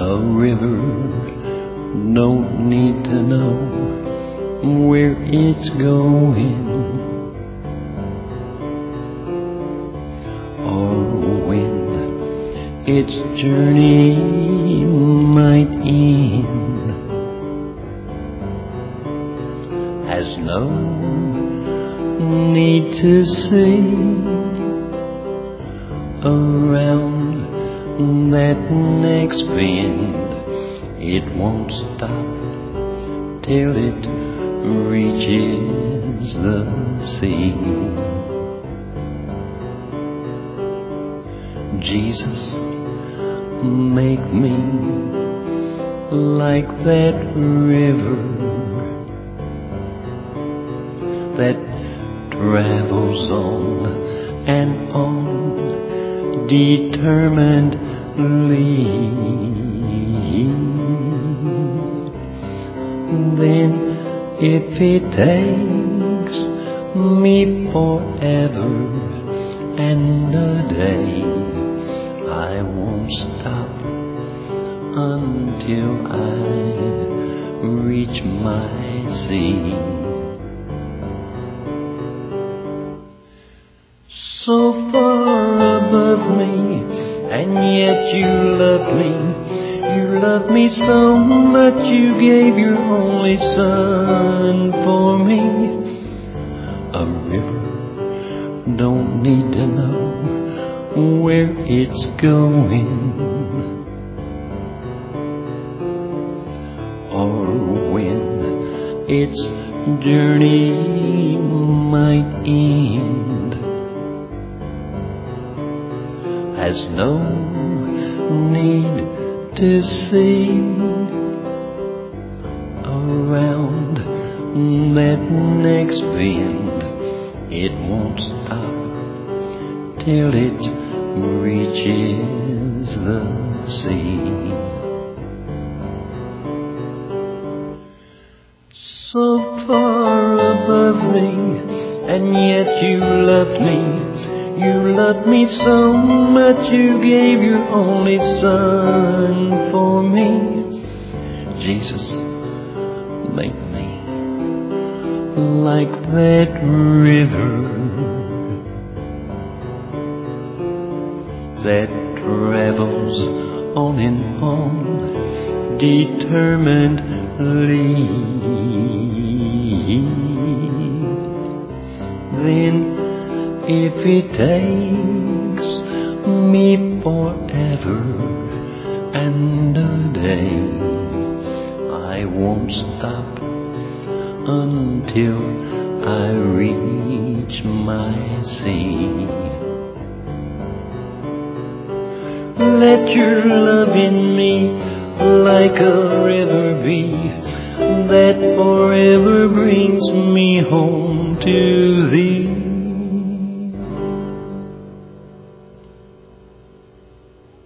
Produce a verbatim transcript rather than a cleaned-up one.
A river don't need to know where it's going, or when its journey might end. Has no need to see around that next bend. It won't stop till it reaches the sea. Jesus, make me like that river that travels on and on determinedly. Then if it takes me forever and a day, I won't stop until I reach my sea. So far above me, and yet you love me. You love me so much you gave your only son for me. A river don't need to know where it's going, or when its journey might end. Has no need to see around that next bend. It won't stop till it reaches the sea. So far above me, and yet you loved me. You loved me so much you gave your only son for me. Jesus, make me like that river that travels on and on determinedly. Then if it takes me forever and a day, I won't stop until I reach my sea. Let your love in me like a river be, that forever brings me home to